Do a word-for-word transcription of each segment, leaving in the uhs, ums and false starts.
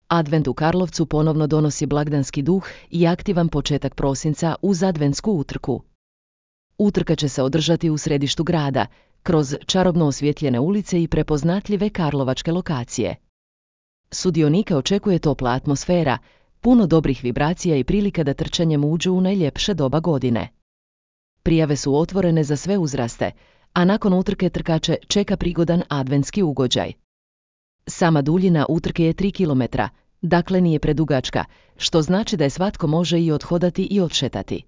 Advent u Karlovcu ponovno donosi blagdanski duh i aktivan početak prosinca uz adventsku utrku. Utrka će se održati u središtu grada, kroz čarobno osvjetljene ulice i prepoznatljive karlovačke lokacije. Sudionike očekuje topla atmosfera, puno dobrih vibracija i prilika da trčanjem uđu u najljepše doba godine. Prijave su otvorene za sve uzraste, a nakon utrke trkače čeka prigodan adventski ugođaj. Sama duljina utrke je tri kilometra, dakle nije predugačka, što znači da je svatko može i odhodati i odšetati.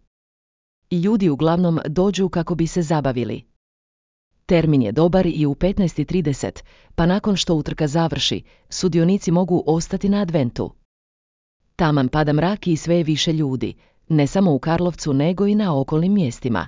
Ljudi uglavnom dođu kako bi se zabavili. Termin je dobar i u petnaest i trideset, pa nakon što utrka završi, sudionici mogu ostati na adventu. Taman pada mrak i sve je više ljudi, ne samo u Karlovcu nego i na okolnim mjestima.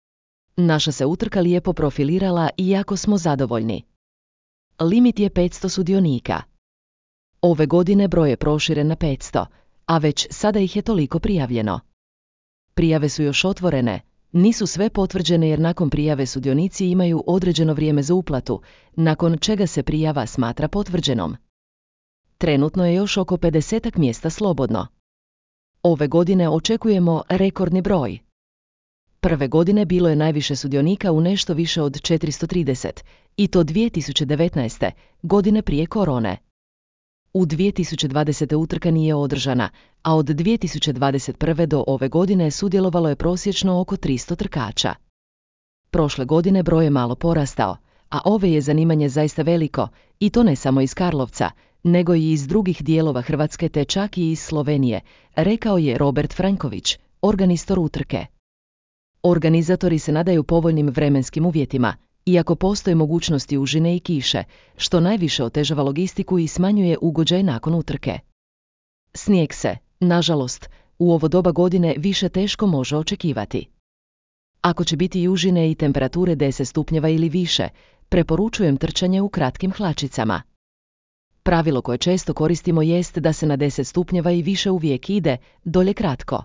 Naša se utrka lijepo profilirala i jako smo zadovoljni. Limit je petsto sudionika. Ove godine broj je proširen na petsto, a već sada ih je toliko prijavljeno. Prijave su još otvorene, nisu sve potvrđene jer nakon prijave sudionici imaju određeno vrijeme za uplatu, nakon čega se prijava smatra potvrđenom. Trenutno je još oko pedesetak mjesta slobodno. Ove godine očekujemo rekordni broj. Prve godine bilo je najviše sudionika u nešto više od četiristo trideset, i to dvije tisuće devetnaeste. godine prije korone. U dvije tisuće dvadesete. utrka nije održana, a od dvije tisuće dvadeset prve. do ove godine sudjelovalo je prosječno oko tristo trkača. Prošle godine broj je malo porastao, a ove je zanimanje zaista veliko, i to ne samo iz Karlovca, nego i iz drugih dijelova Hrvatske te čak i iz Slovenije, rekao je Robert Franković, organizator utrke. Organizatori se nadaju povoljnim vremenskim uvjetima, iako postoje mogućnosti užine i kiše, što najviše otežava logistiku i smanjuje ugođaj nakon utrke. Snijeg se, nažalost, u ovo doba godine više teško može očekivati. Ako će biti južine i temperature deset stupnjeva ili više, preporučujem trčanje u kratkim hlačicama. Pravilo koje često koristimo jest da se na deset stupnjeva i više uvijek ide dolje kratko.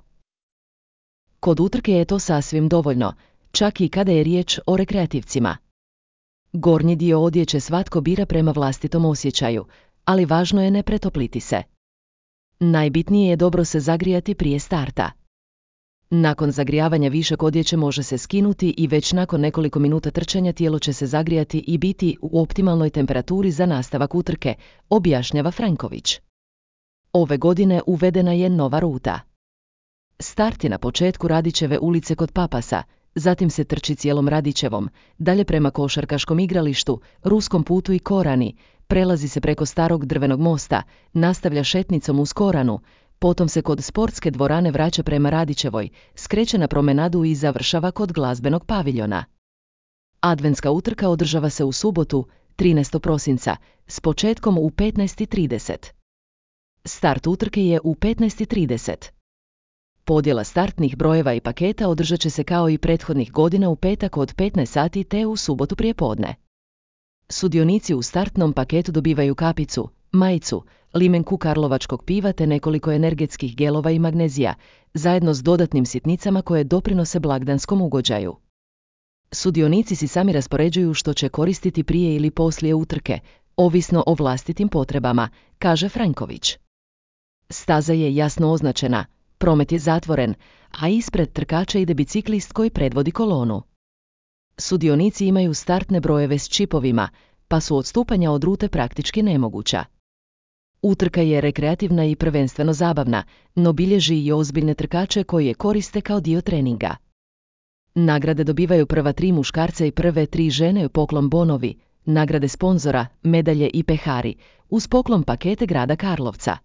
Kod utrke je to sasvim dovoljno, čak i kada je riječ o rekreativcima. Gornji dio odjeće svatko bira prema vlastitom osjećaju, ali važno je ne pretopliti se. Najbitnije je dobro se zagrijati prije starta. Nakon zagrijavanja višak odjeće može se skinuti i već nakon nekoliko minuta trčanja tijelo će se zagrijati i biti u optimalnoj temperaturi za nastavak utrke, objašnjava Franković. Ove godine uvedena je nova ruta. Start je na početku Radićeve ulice kod Papasa, zatim se trči cijelom Radićevom, dalje prema košarkaškom igralištu, Ruskom putu i Korani, prelazi se preko starog drvenog mosta, nastavlja šetnicom uz Koranu, potom se kod sportske dvorane vraća prema Radićevoj, skreće na promenadu i završava kod glazbenog paviljona. Adventska utrka održava se u subotu, trinaestog prosinca, s početkom u petnaest i trideset. Start utrke je u petnaest i trideset. Podjela startnih brojeva i paketa održat će se kao i prethodnih godina u petak od petnaest sati te u subotu prijepodne. Sudionici u startnom paketu dobivaju kapicu, majicu, limenku karlovačkog piva te nekoliko energetskih gelova i magnezija, zajedno s dodatnim sitnicama koje doprinose blagdanskom ugođaju. Sudionici si sami raspoređuju što će koristiti prije ili poslije utrke, ovisno o vlastitim potrebama, kaže Franković. Staza je jasno označena, promet je zatvoren, a ispred trkača ide biciklist koji predvodi kolonu. Sudionici imaju startne brojeve s čipovima, pa su odstupanja od rute praktički nemoguća. Utrka je rekreativna i prvenstveno zabavna, no bilježi i ozbiljne trkače koji je koriste kao dio treninga. Nagrade dobivaju prva tri muškarca i prve tri žene, poklon bonovi, nagrade sponzora, medalje i pehari, uz poklon pakete grada Karlovca.